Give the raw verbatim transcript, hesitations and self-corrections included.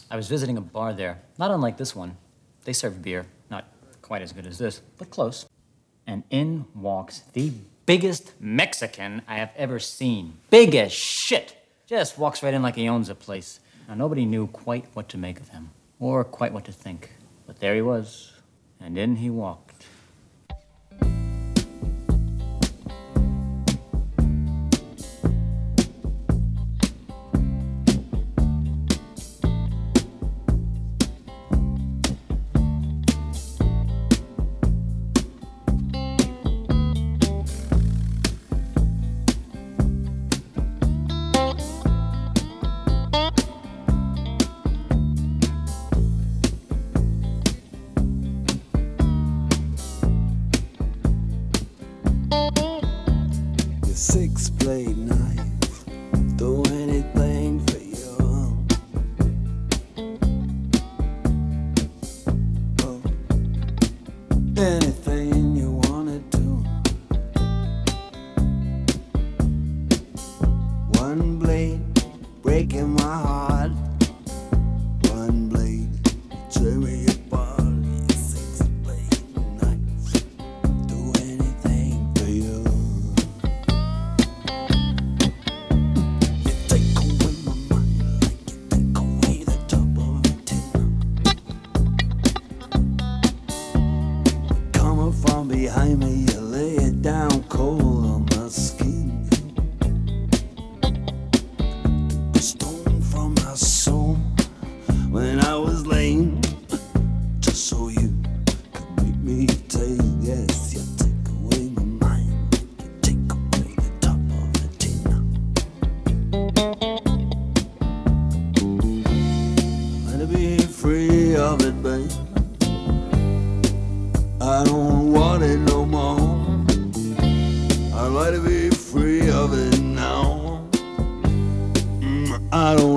I was visiting a bar there, not unlike this one. They serve beer, not quite as good as this, but close. And in walks the biggest Mexican I have ever seen. Big as shit. Just walks right in like he owns the place. Now, nobody knew quite what to make of him, or quite what to think. But there he was, and in he walked. Six blade knife, do anything for you. Oh, anything you wanna do. One blade breaking my heart. One blade tear me apart. Six blade knife, do anything for you. From behind me, you lay it down cold on my skin. The stone from my soul when I was lame, just so you could make me take. Yes, you take away my mind, you take away the top of the tin. Let it be free of it, babe. I don't want it no more. I'd like to be free of it now. Mm, I don't